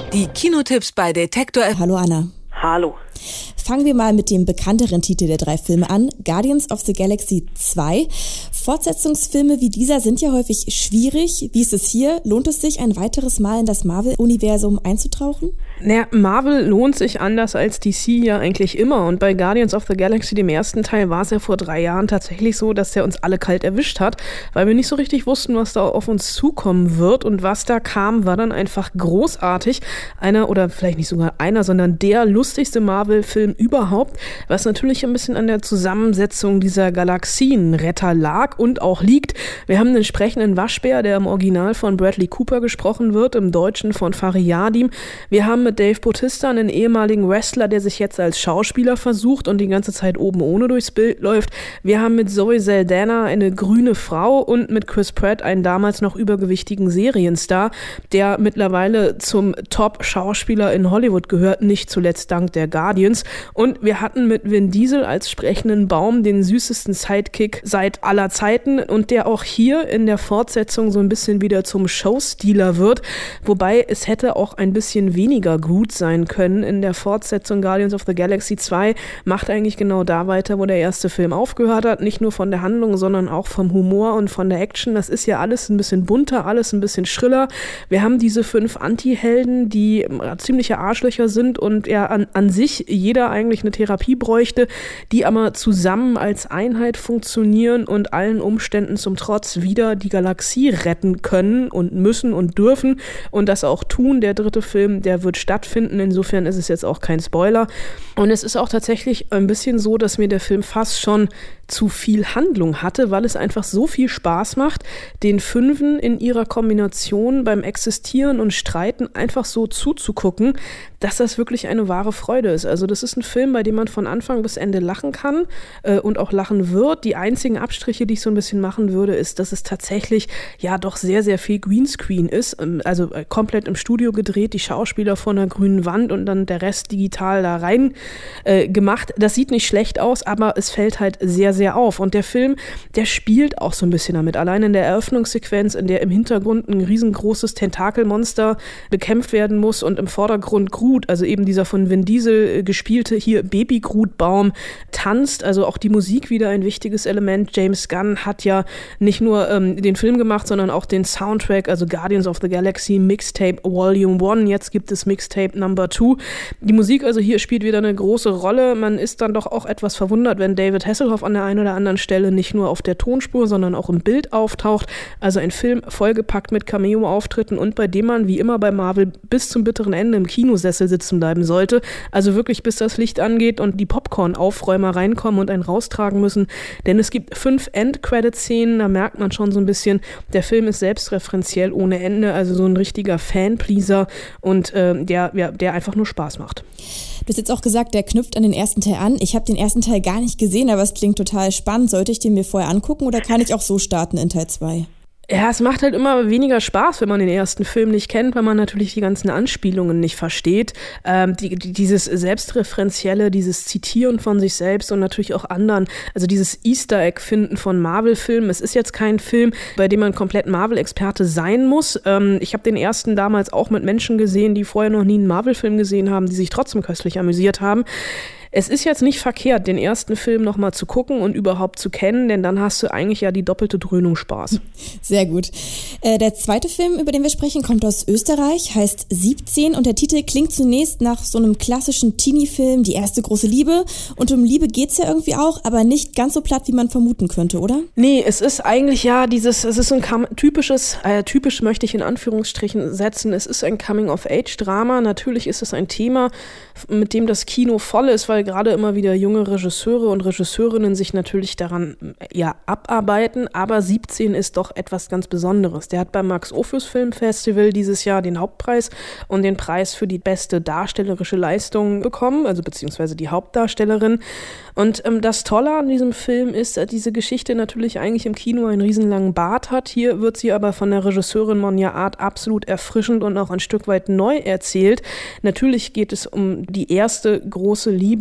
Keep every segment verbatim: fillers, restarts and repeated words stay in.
Die Kinotipps bei Detektor F M. Hallo Anna. Hallo. Fangen wir mal mit dem bekannteren Titel der drei Filme an, Guardians of the Galaxy zwei. Fortsetzungsfilme wie dieser sind ja häufig schwierig. Wie ist es hier? Lohnt es sich, ein weiteres Mal in das Marvel-Universum einzutauchen? Naja, Marvel lohnt sich anders als D C ja eigentlich immer. Und bei Guardians of the Galaxy, dem ersten Teil, war es ja vor drei Jahren tatsächlich so, dass der uns alle kalt erwischt hat, weil wir nicht so richtig wussten, was da auf uns zukommen wird. Und was da kam, war dann einfach großartig. Einer, oder vielleicht nicht sogar einer, sondern der lustigste Marvel-Film überhaupt, was natürlich ein bisschen an der Zusammensetzung dieser Galaxienretter lag und auch liegt. Wir haben einen sprechenden Waschbär, der im Original von Bradley Cooper gesprochen wird, im Deutschen von Fariyadim. Wir haben mit Dave Bautista einen ehemaligen Wrestler, der sich jetzt als Schauspieler versucht und die ganze Zeit oben ohne durchs Bild läuft. Wir haben mit Zoe Saldana eine grüne Frau und mit Chris Pratt einen damals noch übergewichtigen Serienstar, der mittlerweile zum Top-Schauspieler in Hollywood gehört, nicht zuletzt dank der Guardians. Und wir hatten mit Vin Diesel als sprechenden Baum den süßesten Sidekick seit aller Zeiten und der auch hier in der Fortsetzung so ein bisschen wieder zum Showstealer wird. Wobei es hätte auch ein bisschen weniger gut sein können. In der Fortsetzung Guardians of the Galaxy zwei macht eigentlich genau da weiter, wo der erste Film aufgehört hat. Nicht nur von der Handlung, sondern auch vom Humor und von der Action. Das ist ja alles ein bisschen bunter, alles ein bisschen schriller. Wir haben diese fünf Anti-Helden, die ziemliche Arschlöcher sind und ja an, an sich jeder eigentlich eine Therapie bräuchte, die aber zusammen als Einheit funktionieren und allen Umständen zum Trotz wieder die Galaxie retten können und müssen und dürfen und das auch tun. Der dritte Film, der wird stattfinden, insofern ist es jetzt auch kein Spoiler. Und es ist auch tatsächlich ein bisschen so, dass mir der Film fast schon zu viel Handlung hatte, weil es einfach so viel Spaß macht, den Fünfen in ihrer Kombination beim Existieren und Streiten einfach so zuzugucken, dass das wirklich eine wahre Freude ist. Also das ist ein Film, bei dem man von Anfang bis Ende lachen kann äh, und auch lachen wird. Die einzigen Abstriche, die ich so ein bisschen machen würde, ist, dass es tatsächlich ja doch sehr, sehr viel Greenscreen ist. Also äh, komplett im Studio gedreht, die Schauspieler vor einer grünen Wand und dann der Rest digital da rein äh, gemacht. Das sieht nicht schlecht aus, aber es fällt halt sehr, sehr auf. Und der Film, der spielt auch so ein bisschen damit. Allein in der Eröffnungssequenz, in der im Hintergrund ein riesengroßes Tentakelmonster bekämpft werden muss und im Vordergrund Groot, also eben dieser von Vin Diesel gespielte hier Baby-Groot-Baum tanzt. Also auch die Musik wieder ein wichtiges Element. James Gunn hat ja nicht nur ähm, den Film gemacht, sondern auch den Soundtrack, also Guardians of the Galaxy Mixtape Volume eins. Jetzt gibt es Mixtape Number zwei. Die Musik also hier spielt wieder eine große Rolle. Man ist dann doch auch etwas verwundert, wenn David Hasselhoff an der einen oder anderen Stelle nicht nur auf der Tonspur, sondern auch im Bild auftaucht. Also ein Film vollgepackt mit Cameo-Auftritten und bei dem man, wie immer bei Marvel, bis zum bitteren Ende im Kinosessel sitzen bleiben sollte. Also wirklich bis das Licht angeht und die Popcorn-Aufräumer reinkommen und einen raustragen müssen. Denn es gibt fünf End-Credit-Szenen, da merkt man schon so ein bisschen, der Film ist selbstreferenziell ohne Ende, also so ein richtiger Fan-Pleaser und äh, der, ja, der einfach nur Spaß macht. Du hast jetzt auch gesagt, der knüpft an den ersten Teil an. Ich habe den ersten Teil gar nicht gesehen, aber es klingt total spannend. Sollte ich den mir vorher angucken oder kann ich auch so starten in Teil zwei? Ja, es macht halt immer weniger Spaß, wenn man den ersten Film nicht kennt, weil man natürlich die ganzen Anspielungen nicht versteht. Ähm, die, die, dieses Selbstreferenzielle, dieses Zitieren von sich selbst und natürlich auch anderen, also dieses Easter Egg finden von Marvel-Filmen. Es ist jetzt kein Film, bei dem man komplett Marvel-Experte sein muss. Ähm, ich habe den ersten damals auch mit Menschen gesehen, die vorher noch nie einen Marvel-Film gesehen haben, die sich trotzdem köstlich amüsiert haben. Es ist jetzt nicht verkehrt, den ersten Film nochmal zu gucken und überhaupt zu kennen, denn dann hast du eigentlich ja die doppelte Dröhnung Spaß. Sehr gut. Äh, der zweite Film, über den wir sprechen, kommt aus Österreich, heißt siebzehn und der Titel klingt zunächst nach so einem klassischen Teenie-Film, die erste große Liebe. Und um Liebe geht's ja irgendwie auch, aber nicht ganz so platt, wie man vermuten könnte, oder? Nee, es ist eigentlich ja dieses, es ist so ein Kam- typisches, äh, typisch möchte ich in Anführungsstrichen setzen, es ist ein Coming-of-Age-Drama. Natürlich ist es ein Thema, mit dem das Kino voll ist, weil gerade immer wieder junge Regisseure und Regisseurinnen sich natürlich daran ja abarbeiten, aber siebzehn ist doch etwas ganz Besonderes. Der hat beim Max-Ophüls Filmfestival dieses Jahr den Hauptpreis und den Preis für die beste darstellerische Leistung bekommen, also beziehungsweise die Hauptdarstellerin. Und ähm, das Tolle an diesem Film ist, dass diese Geschichte natürlich eigentlich im Kino einen riesenlangen Bart hat. Hier wird sie aber von der Regisseurin Monja Art absolut erfrischend und auch ein Stück weit neu erzählt. Natürlich geht es um die erste große Liebe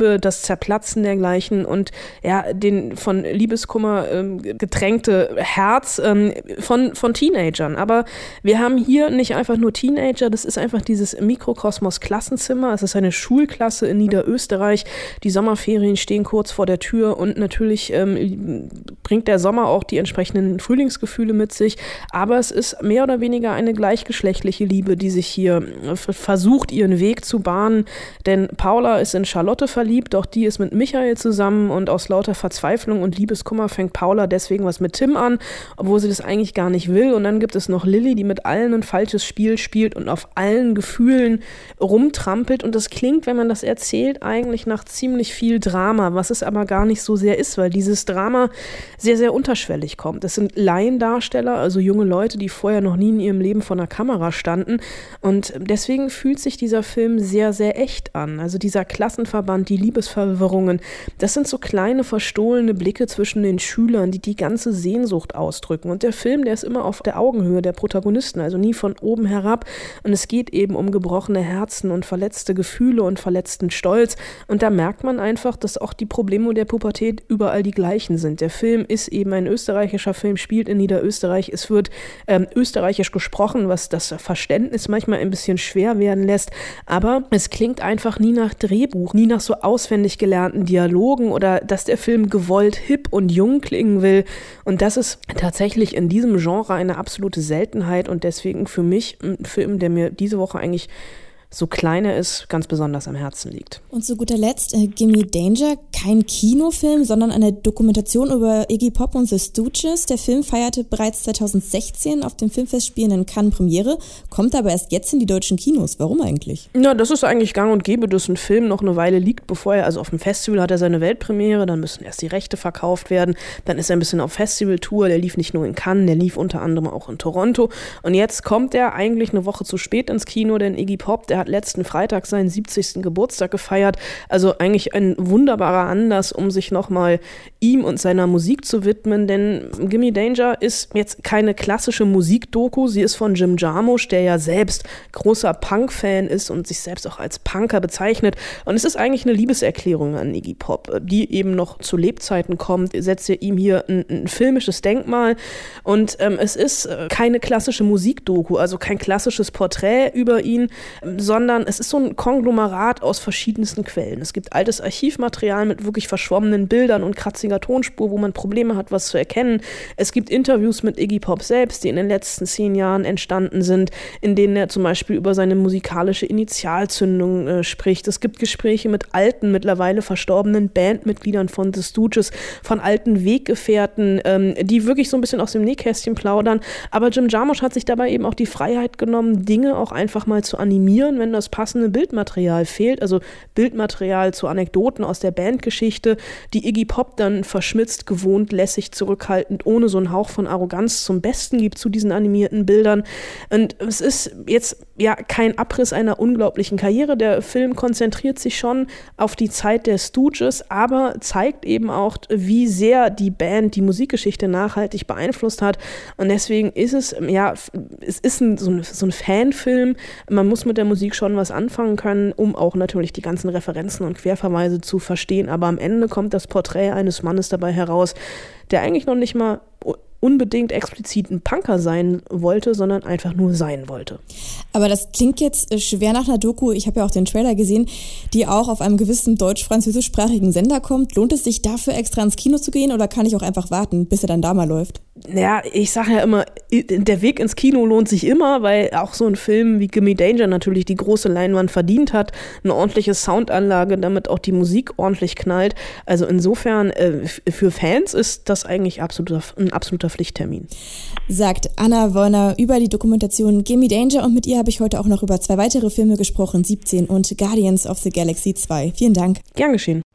Liebe, das Zerplatzen dergleichen und ja, den von Liebeskummer ähm, getränkte Herz ähm, von, von Teenagern. Aber wir haben hier nicht einfach nur Teenager, das ist einfach dieses Mikrokosmos-Klassenzimmer. Es ist eine Schulklasse in Niederösterreich. Die Sommerferien stehen kurz vor der Tür und natürlich ähm, bringt der Sommer auch die entsprechenden Frühlingsgefühle mit sich. Aber es ist mehr oder weniger eine gleichgeschlechtliche Liebe, die sich hier versucht, ihren Weg zu bahnen. Denn Paula ist in Charlotte verliebt, doch die ist mit Michael zusammen und aus lauter Verzweiflung und Liebeskummer fängt Paula deswegen was mit Tim an, obwohl sie das eigentlich gar nicht will. Und dann gibt es noch Lilly, die mit allen ein falsches Spiel spielt und auf allen Gefühlen rumtrampelt. Und das klingt, wenn man das erzählt, eigentlich nach ziemlich viel Drama, was es aber gar nicht so sehr ist, weil dieses Drama sehr, sehr unterschwellig kommt. Das sind Laiendarsteller, also junge Leute, die vorher noch nie in ihrem Leben vor einer Kamera standen. Und deswegen fühlt sich dieser Film sehr, sehr echt an. Also dieser Klassenverband, die Liebesverwirrungen, das sind so kleine verstohlene Blicke zwischen den Schülern, die die ganze Sehnsucht ausdrücken. Und der Film, der ist immer auf der Augenhöhe der Protagonisten, also nie von oben herab. Und es geht eben um gebrochene Herzen und verletzte Gefühle und verletzten Stolz. Und da merkt man einfach, dass auch die Probleme der Pubertät überall die gleichen sind. Der Film ist eben ein österreichischer Film, spielt in Niederösterreich. Es wird ähm, österreichisch gesprochen, was das Verständnis manchmal ein bisschen schwer werden lässt. Aber es klingt einfach nie nach Drehbuch, nie nach so auswendig gelernten Dialogen oder dass der Film gewollt hip und jung klingen will. Und das ist tatsächlich in diesem Genre eine absolute Seltenheit und deswegen für mich ein Film, der mir diese Woche eigentlich so klein er ist, ganz besonders am Herzen liegt. Und zu guter Letzt, äh, Gimme Danger, kein Kinofilm, sondern eine Dokumentation über Iggy Pop und The Stooges. Der Film feierte bereits zweitausendsechzehn auf dem Filmfestspielen in Cannes Premiere, kommt aber erst jetzt in die deutschen Kinos. Warum eigentlich? Ja, das ist eigentlich gang und gäbe, dass ein Film noch eine Weile liegt, bevor er, also auf dem Festival hat er seine Weltpremiere, dann müssen erst die Rechte verkauft werden, dann ist er ein bisschen auf Festivaltour, der lief nicht nur in Cannes, der lief unter anderem auch in Toronto und jetzt kommt er eigentlich eine Woche zu spät ins Kino, denn Iggy Pop, der hat letzten Freitag seinen siebzigsten Geburtstag gefeiert. Also eigentlich ein wunderbarer Anlass, um sich nochmal ihm und seiner Musik zu widmen, denn Gimme Danger ist jetzt keine klassische Musikdoku. Sie ist von Jim Jarmusch, der ja selbst großer Punk-Fan ist und sich selbst auch als Punker bezeichnet. Und es ist eigentlich eine Liebeserklärung an Iggy Pop, die eben noch zu Lebzeiten kommt. Setzt ihr ihm hier ein, ein filmisches Denkmal und ähm, es ist keine klassische Musikdoku, also kein klassisches Porträt über ihn, sondern es ist so ein Konglomerat aus verschiedensten Quellen. Es gibt altes Archivmaterial mit wirklich verschwommenen Bildern und kratziger Tonspur, wo man Probleme hat, was zu erkennen. Es gibt Interviews mit Iggy Pop selbst, die in den letzten zehn Jahren entstanden sind, in denen er zum Beispiel über seine musikalische Initialzündung äh, spricht. Es gibt Gespräche mit alten, mittlerweile verstorbenen Bandmitgliedern von The Stooges, von alten Weggefährten, ähm, die wirklich so ein bisschen aus dem Nähkästchen plaudern. Aber Jim Jarmusch hat sich dabei eben auch die Freiheit genommen, Dinge auch einfach mal zu animieren, wenn das passende Bildmaterial fehlt, also Bildmaterial zu Anekdoten aus der Bandgeschichte, die Iggy Pop dann verschmitzt, gewohnt, lässig, zurückhaltend, ohne so einen Hauch von Arroganz zum Besten gibt zu diesen animierten Bildern. Und es ist jetzt ja kein Abriss einer unglaublichen Karriere. Der Film konzentriert sich schon auf die Zeit der Stooges, aber zeigt eben auch, wie sehr die Band die Musikgeschichte nachhaltig beeinflusst hat. Und deswegen ist es, ja, es ist ein, so, ein, so ein Fanfilm. Man muss mit der Musik schon was anfangen können, um auch natürlich die ganzen Referenzen und Querverweise zu verstehen. Aber am Ende kommt das Porträt eines Mannes dabei heraus, der eigentlich noch nicht mal unbedingt explizit ein Punker sein wollte, sondern einfach nur sein wollte. Aber das klingt jetzt schwer nach einer Doku, ich habe ja auch den Trailer gesehen, die auch auf einem gewissen deutsch-französischsprachigen Sender kommt. Lohnt es sich dafür extra ins Kino zu gehen oder kann ich auch einfach warten, bis er dann da mal läuft? Ja, ich sage ja immer, der Weg ins Kino lohnt sich immer, weil auch so ein Film wie Gimme Danger natürlich die große Leinwand verdient hat, eine ordentliche Soundanlage, damit auch die Musik ordentlich knallt. Also insofern, äh, für Fans ist das eigentlich absoluter, ein absoluter Pflichttermin. Sagt Anna Wollner über die Dokumentation Gimme Danger und mit ihr habe ich heute auch noch über zwei weitere Filme gesprochen, siebzehn und Guardians of the Galaxy zwei. Vielen Dank. Gern geschehen.